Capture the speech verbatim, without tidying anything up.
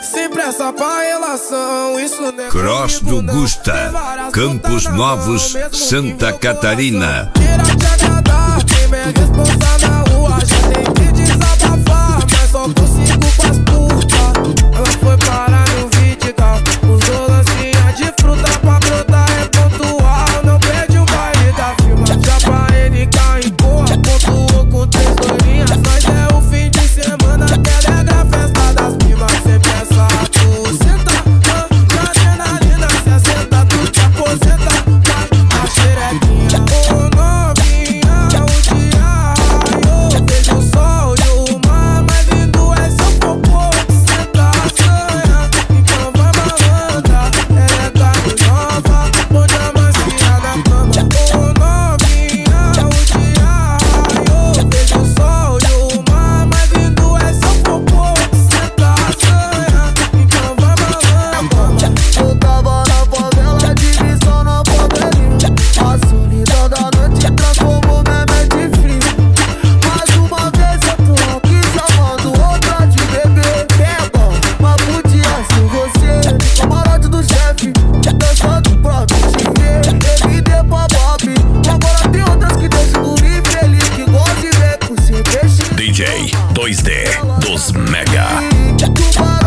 sem pressa pra relação, isso não é Cross do Gusta, Campos Novos, Santa Catarina. Tira de agradar, quem me responsa na rua já tem que desabafar, mas só consigo com as putas. Ela foi parar no Vidigal, usou lancinha de fruta pra brotar, é pontual. Não perde o baile da firma, já pra N K em boa, pontuou com três dorinhas. Nós é o fim de semana, delega a festa das primas. Sempre essa tu senta, ah, na adrenalina, sessenta, tu te aposenta, vai a xerequinha. Ô novinha, o dia raiou, vejo o sol e o mar, mas lindo é seu popô. Senta a sanha, então vai malandra, ela é carne nova, pode amaciar na cama. Ô novinha, o dia raiou, vejo o sol e o mar, mas lindo é seu popô. Senta a sanha, então vai malandra. Eu tava na favela, divisão na favelinha. A solidão da noite transformou minha mente fria. Mais uma vez eu tô aqui chamando outra de bebê. É bom, mas podia ser você, camarote do chefe, dançando pra me te ver. Ele deu pra Bob, agora tem outras que deixam o guri feliz, que gosta de ver você peixe. D J dois D dos Mega. Tubarão